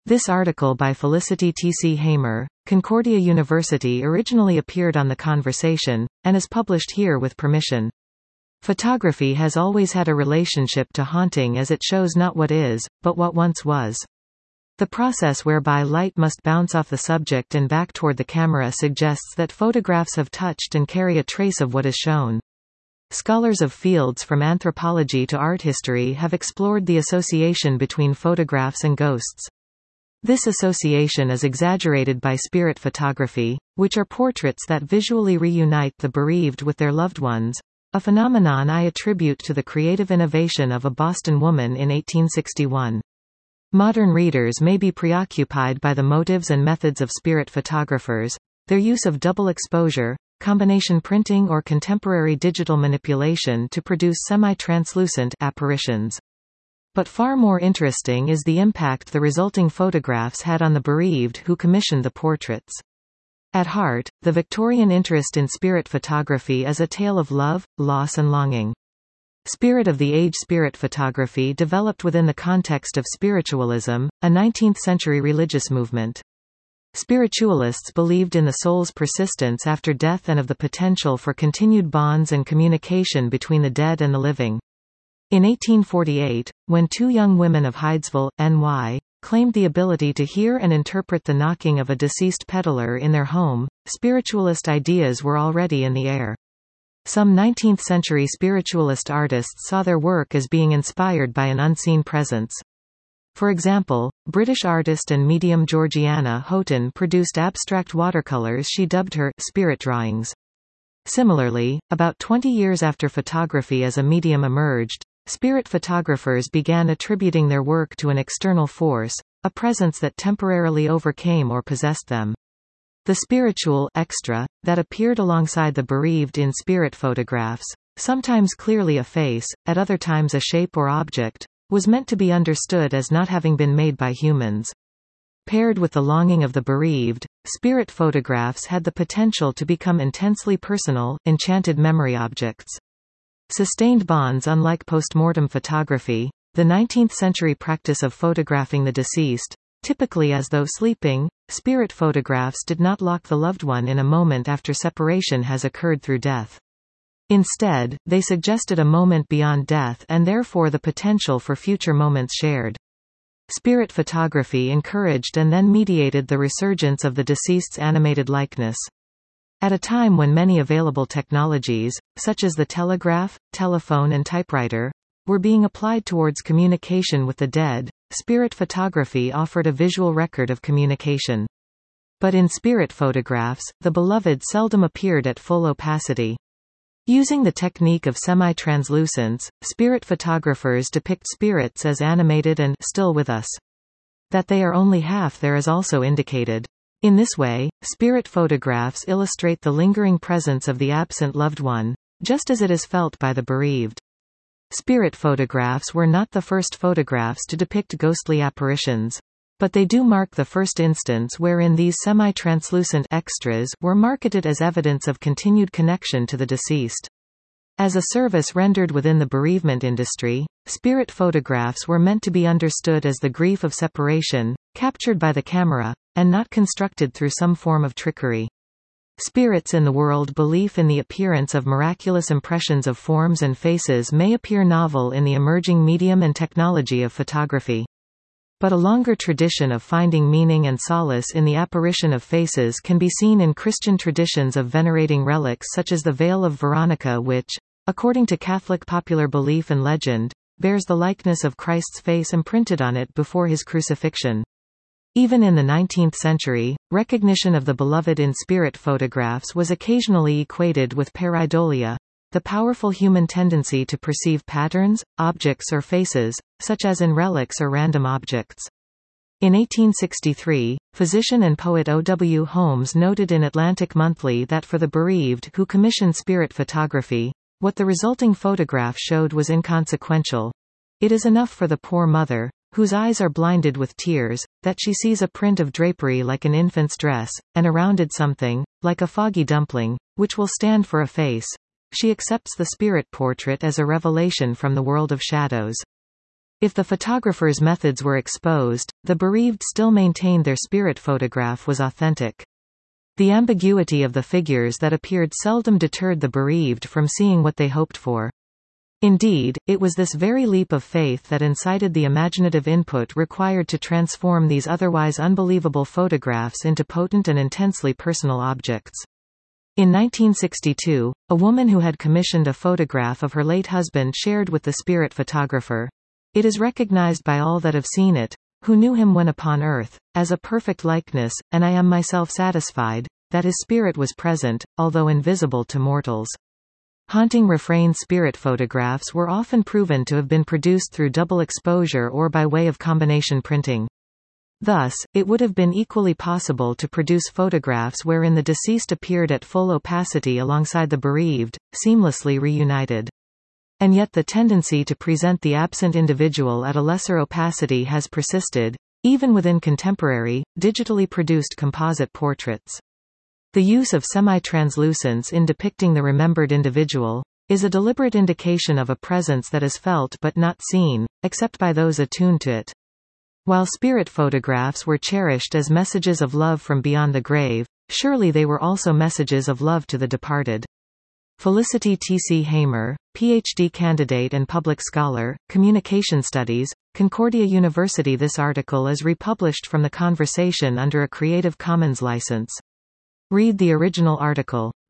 This article by Felicity T. C. Hamer, Concordia University originally appeared on The Conversation, and is published here with permission. Photography has always had a relationship to haunting as it shows not what is, but what once was. The process whereby light must bounce off the subject and back toward the camera suggests that photographs have touched and carry a trace of what is shown. Scholars of fields from anthropology to art history have explored the association between photographs and ghosts. This association is exaggerated by spirit photography, which are portraits that visually reunite the bereaved with their loved ones, a phenomenon I attribute to the creative innovation of a Boston woman in 1861. Modern readers may be preoccupied by the motives and methods of spirit photographers, their use of double exposure, combination printing or contemporary digital manipulation to produce semi-translucent apparitions. But far more interesting is the impact the resulting photographs had on the bereaved who commissioned the portraits. At heart, the Victorian interest in spirit photography is a tale of love, loss and longing. Spirit of the age spirit photography developed within the context of spiritualism, a 19th-century religious movement. Spiritualists believed in the soul's persistence after death and of the potential for continued bonds and communication between the dead and the living. In 1848, when two young women of Hydesville, NY, claimed the ability to hear and interpret the knocking of a deceased peddler in their home, spiritualist ideas were already in the air. Some 19th-century spiritualist artists saw their work as being inspired by an unseen presence. For example, British artist and medium Georgiana Houghton produced abstract watercolors she dubbed her spirit drawings. Similarly, about 20 years after photography as a medium emerged, spirit photographers began attributing their work to an external force, a presence that temporarily overcame or possessed them. The spiritual extra, that appeared alongside the bereaved in spirit photographs, sometimes clearly a face, at other times a shape or object, was meant to be understood as not having been made by humans. Paired with the longing of the bereaved, spirit photographs had the potential to become intensely personal, enchanted memory objects. Sustained bonds. Unlike postmortem photography, the 19th-century practice of photographing the deceased, typically as though sleeping, spirit photographs did not lock the loved one in a moment after separation has occurred through death. Instead, they suggested a moment beyond death and therefore the potential for future moments shared. Spirit photography encouraged and then mediated the resurgence of the deceased's animated likeness. At a time when many available technologies, such as the telegraph, telephone and typewriter, were being applied towards communication with the dead, spirit photography offered a visual record of communication. But in spirit photographs, the beloved seldom appeared at full opacity. Using the technique of semi-translucence, spirit photographers depict spirits as animated and still with us. That they are only half there is also indicated. In this way, spirit photographs illustrate the lingering presence of the absent loved one, just as it is felt by the bereaved. Spirit photographs were not the first photographs to depict ghostly apparitions. But they do mark the first instance wherein these semi-translucent extras were marketed as evidence of continued connection to the deceased. As a service rendered within the bereavement industry, spirit photographs were meant to be understood as the grief of separation, captured by the camera, and not constructed through some form of trickery. Spirits in the world. Belief in the appearance of miraculous impressions of forms and faces may appear novel in the emerging medium and technology of photography. But a longer tradition of finding meaning and solace in the apparition of faces can be seen in Christian traditions of venerating relics such as the Veil of Veronica which, according to Catholic popular belief and legend, bears the likeness of Christ's face imprinted on it before his crucifixion. Even in the 19th century, recognition of the beloved in spirit photographs was occasionally equated with pareidolia, the powerful human tendency to perceive patterns, objects or faces, such as in relics or random objects. In 1863, physician and poet O. W. Holmes noted in Atlantic Monthly that for the bereaved who commissioned spirit photography, what the resulting photograph showed was inconsequential. It is enough for the poor mother, whose eyes are blinded with tears, that she sees a print of drapery like an infant's dress, and a rounded something, like a foggy dumpling, which will stand for a face. She accepts the spirit portrait as a revelation from the world of shadows. If the photographer's methods were exposed, the bereaved still maintained their spirit photograph was authentic. The ambiguity of the figures that appeared seldom deterred the bereaved from seeing what they hoped for. Indeed, it was this very leap of faith that incited the imaginative input required to transform these otherwise unbelievable photographs into potent and intensely personal objects. In 1962, a woman who had commissioned a photograph of her late husband shared with the spirit photographer. It is recognized by all that have seen it, who knew him when upon earth, as a perfect likeness, and I am myself satisfied, that his spirit was present, although invisible to mortals. Haunting refrain spirit photographs were often proven to have been produced through double exposure or by way of combination printing. Thus, it would have been equally possible to produce photographs wherein the deceased appeared at full opacity alongside the bereaved, seamlessly reunited. And yet the tendency to present the absent individual at a lesser opacity has persisted, even within contemporary, digitally produced composite portraits. The use of semi-translucence in depicting the remembered individual is a deliberate indication of a presence that is felt but not seen, except by those attuned to it. While spirit photographs were cherished as messages of love from beyond the grave, surely they were also messages of love to the departed. Felicity T.C. Hamer, Ph.D. candidate and public scholar, Communication Studies, Concordia University. This article is republished from The Conversation under a Creative Commons license. Read the original article.